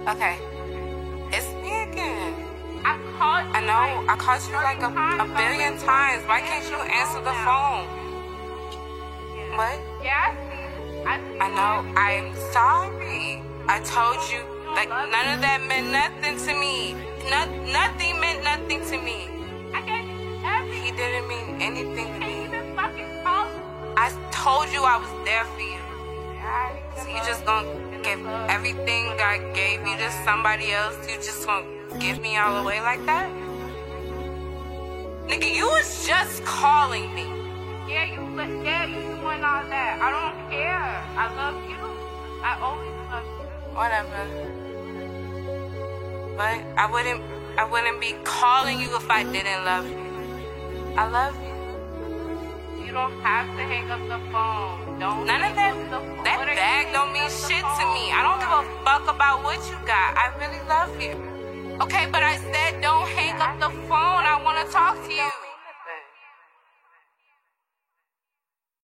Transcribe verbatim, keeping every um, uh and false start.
Okay. It's me again. I called you. I know. Like I called you like a, a billion times. Why can't you answer the phone? Yeah. What? Yeah, I see you. I see I know. you. I'm sorry. I told you, like, none of that meant nothing to me. No, nothing meant nothing to me. I gave you everything. He didn't mean anything to You can't me. even fucking call me. I told you I was there for you. Alright, So you just gonna give everything I gave you to somebody else? You just gonna give me all away like that? Nigga, you was just calling me. Yeah, you yeah, you doing all that. I don't care. I love you. I always love you. Whatever. But I wouldn't I wouldn't be calling you if I didn't love you. I love you. You don't have to hang up the phone. Don't None of that hang up the phone. that What are you bag don't hanging mean up the shit to me. phone I don't give a for? fuck about what you got. I really love you. Okay, but I said don't hang up the phone. I wanna talk